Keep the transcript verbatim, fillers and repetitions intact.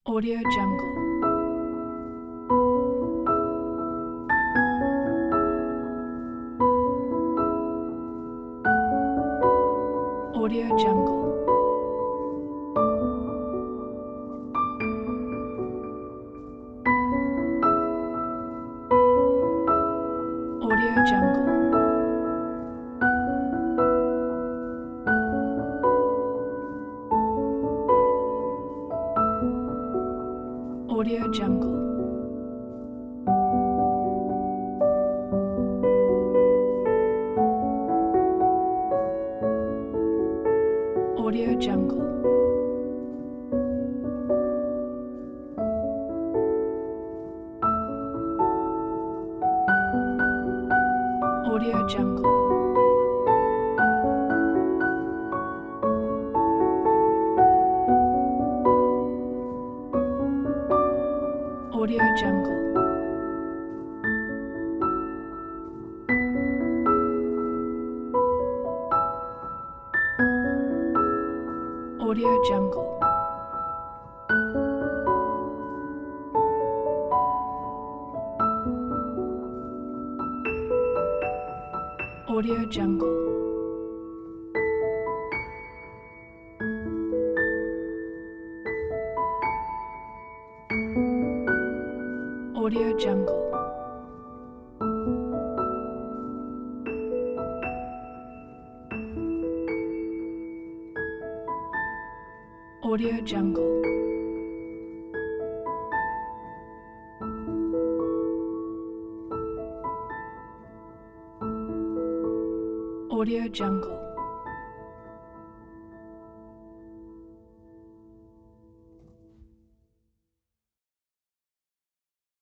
Audio Jungle. Audio Jungle. Audio Jungle. Audio Jungle. Audio Jungle. Audio Jungle. Audio Jungle. Audio Jungle. Audio Jungle. Audio Jungle. Audio Jungle. Audio Jungle.